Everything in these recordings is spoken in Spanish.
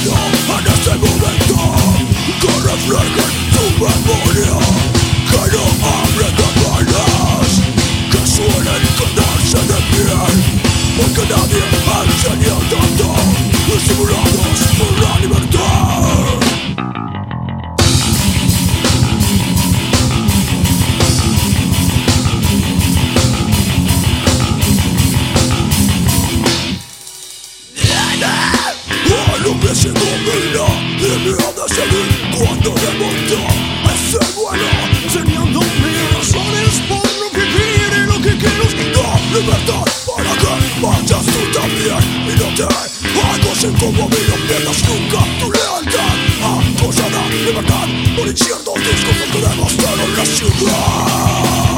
en este momento que reflejen tu memoria, que no hablen de balas, que suelen quedarse de pie, porque nadie enseña tanto, estimulados por la libertad. Al hombre se domina y me ha de seguir cuando remonta ese vuelo, enseñando mis razones por no vivir y lo que quiero es la libertad para que vayas tú también y no te hago sin como mí, no pierdas nunca tu lealtad. Acosada libertad por inciertos discursos que demostraron la ciudad.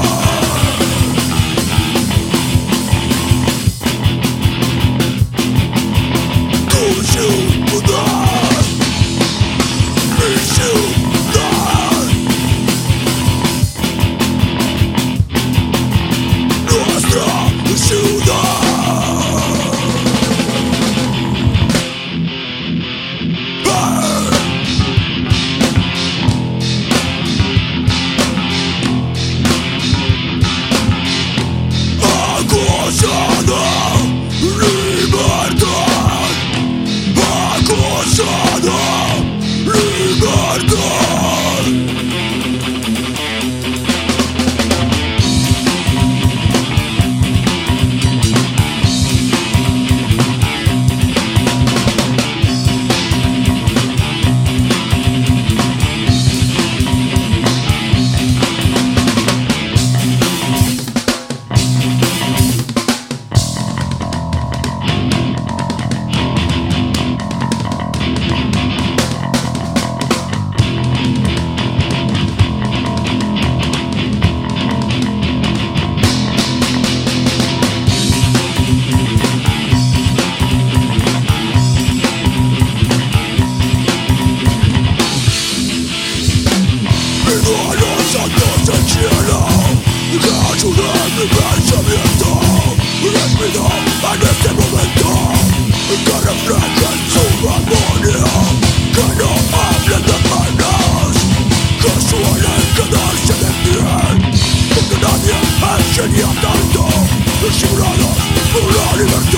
Mi pensamiento respiro en este momento que reflejen su memoria, que no hablen de penas, que suelen quedarse de pie, porque nadie enseña tanto, estimulados por la libertad.